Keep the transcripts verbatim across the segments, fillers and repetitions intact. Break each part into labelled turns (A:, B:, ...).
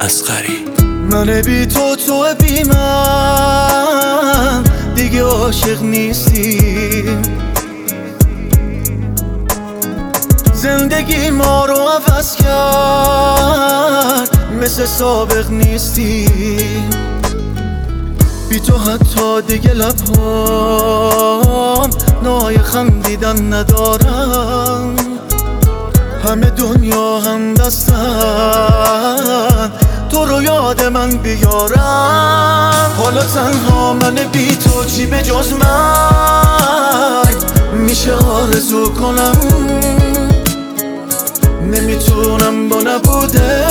A: اصغری.
B: من بی تو تو بی من دیگه عاشق نیستیم، زندگی ما رو عوض کرد، مثل سابق نیستیم. بی تو حتی دیگه لبهام نای خندیدن ندارم، همه دنیا هم دستن تو رو یاد من بیارم. حالا تنها من بی تو چی به جز مرگ میشه آرزو کنم، نمیتونم با نبوده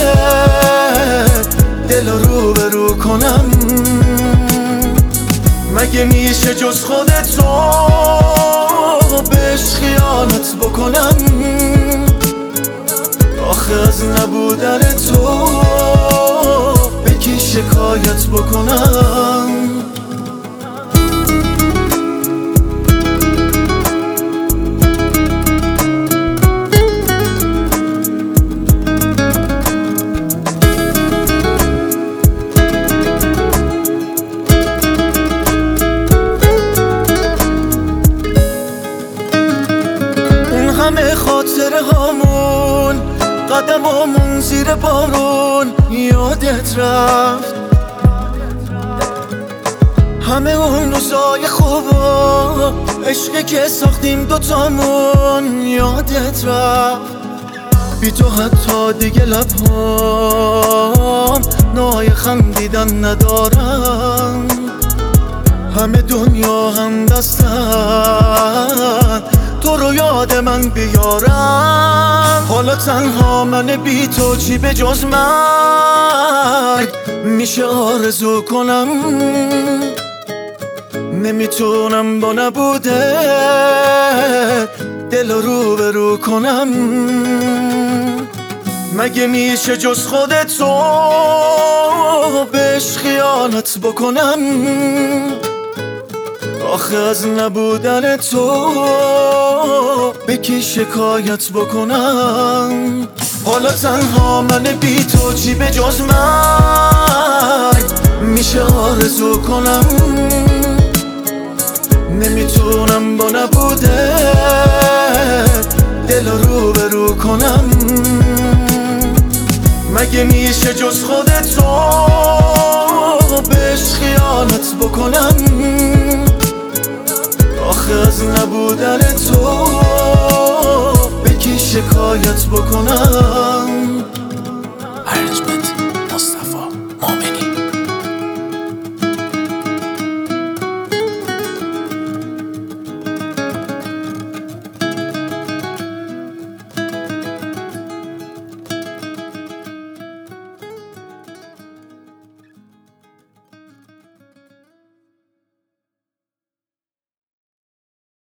B: دل رو به رو کنم. مگه میشه جز خودتو بهش خیانت بکنم؟ آخه از نبودن تو به کی شکایت بکنم؟ اون همه خاطره هامون، قدمامون زیر بارون یادت رفت، همه اون روزای خوبا عشقی که ساختیم دوتامون یادت رفت. بی تو حتی دیگه لبهام نای خندیدن ندارم، همه دنیا هم دستن تو رو یاد من بیارم. حالا تنها من بی تو چی به جز مرگ میشه آرزو کنم، نمیتونم با نبوده دل رو به رو کنم. مگه میشه جز خودتو بهش خیانت بکنم؟ آخه از نبودن تو به کی شکایت بکنم؟ حالا تنها من بی تو چی به جز مرگ میشه آرزو کنم، نمیتونم با نبوده دل رو به رو کنم. مگه میشه جز خودتو بهش خیانت بکنم؟ آخه از نبودن تو به کی شکایت بکنم؟